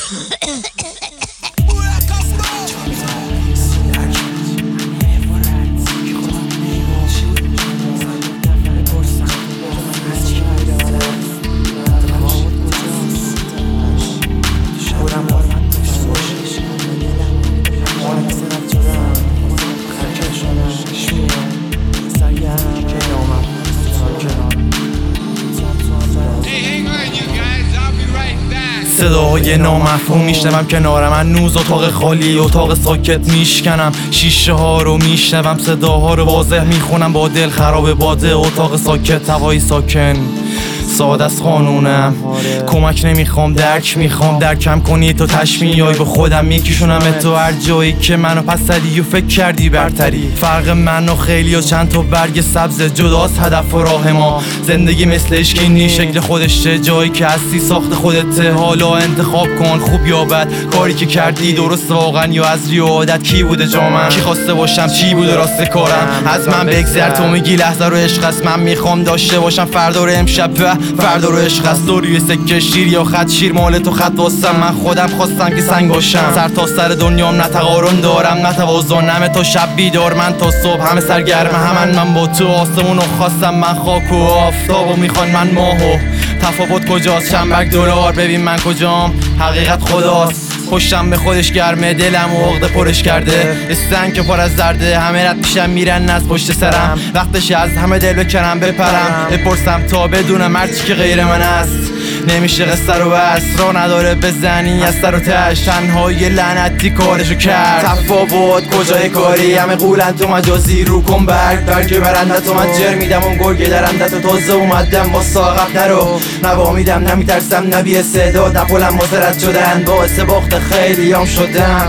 صدای نامفهوم میشنوم کنار من، نوز اتاق خالی، اتاق ساکت میشکنم، شیشه ها رو میشنوم، صداها رو واضح میخونم، با دل خراب باده، اتاق ساکت، هوایی ساکن، ساده از قانونم، کمک نمیخوام، درک میخوام، درکم کنی تو تشمیعی به خودم میکشونم تو هر جایی که منو پس زدی و فکر کردی برتری. فرق من و خیلی و چند تا برگ سبز جداست هدف و راه ما، زندگی مثل اشکینی شکل خودشه، جایی که هستی ساخت خودته، حالا انتخاب کن خوب یا بد، کاری که کردی درست واقعا یا از عادت، کی بوده جامم، کی خواسته باشم، چی بوده راست کارم، از من بگذر، تو میگی لحظه رو عشق است، من میخوام داشته باشم فردا رو امشب، فردا رو عشق است، روی سکه شیر یا خط شیر، مال تو خط واسم، من خودم خواستم که سنگ باشم، سر تا سر دنیام نه تقارن دارم نه توازن، تا شب بیدار من تا صبح، همه سرگرم همن، من با تو آسمونو خواستم، من خاک و آفتابو میخوان من ماهو، تفاوت کجاست؟ $100 ببین من کجام، حقیقت خداست، پشتم به خودش گرمه، دلم و عقده پرش کرده، استن که پر از درده، همه رد میشن میرن از پشت سرم، وقتش از همه دل بکنم بپرم، بپرسم تا بدونم هرچی که غیر من است، نمیشه قصه رو بس، را نداره بزنی از سر و تش، تنهای لعنتی کارشو کرد، تفاوت کجای کاری، همه قولن تو مجازی، رو کن برگ برنده تو، من جر میدم اون گرگه درنده تو، تازه اومدم با ساقب نرو، نوا میدم نمیترسم نبی استعداد، نپولم مزرد شدن باعث باخت خیلیام شدم،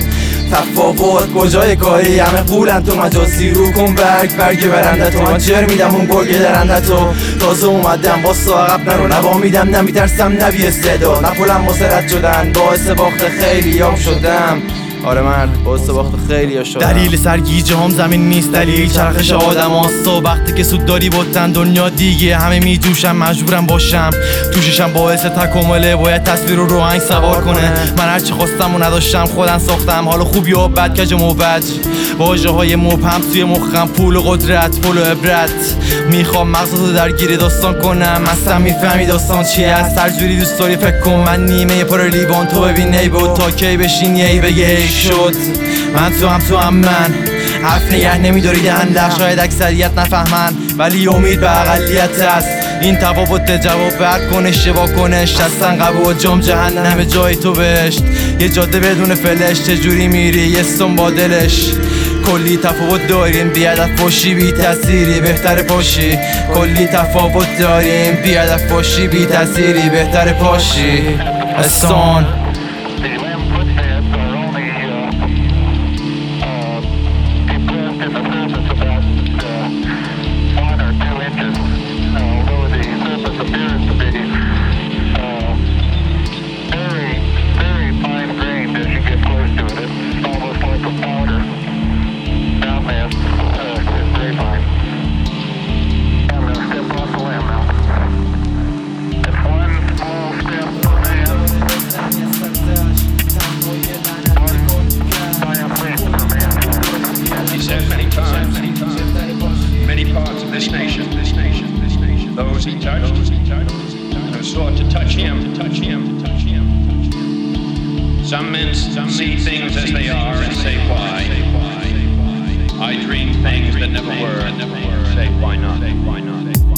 تفاوت کجای کاری، همه قولن تو مجازی، رو کن برگ برنده تو، من جر میدم اون گرگه درنده تو، تازه اومدم با ساقب نرو، نوا میدم نمیترسم نبی استعداد، نپولم مزرد شدن باعث باخت خیلیام شدم. آره مرد باعث باخت خیلی شدم. دلیل سرگیجه هم زمین نیست، دلیل چرخش آدم هاست، وقتی که سود داری بودن دنیا دیگه همه میجوشم، مجبورم باشم توششم، باعث تکامله، باید تصویر رو آهنگ سوار کنه، من هرچی خواستم و نداشتم خودم ساختم، حالا خوب یا بد کج موبج، واژه های مبهم توی مخم، پول و قدرت، پول و عبرت، میخوام مغزتو درگیر داستان کنم، اصلا میفهمی داستان چی است، هر جوری دوست داری فکر کن، من نیمه پر لیوان، تو ببین ای بود تا کی بشین یهی بگه شد، من تو هم من، حرف نگه نمیداری دهنده، شاید اکثریت نفهمن ولی امید به اقلیت است، این تفاوت جواب برد کن، اشتباه کنش هستن قبول جام جهنم جای تو بهشت، یه جاده بدون فلش، چجوری میری یه سن با دلش، کلی تفاوت داریم، بی‌هدف باشی بی تأثیری بهتر پاشی، کلی تفاوت داریم، بی‌هدف باشی بی تأثیری بهتر پاشی، احسان those he touched, who sought to touch him. Some men see things as they are and say why. I dream things that never were, say why not.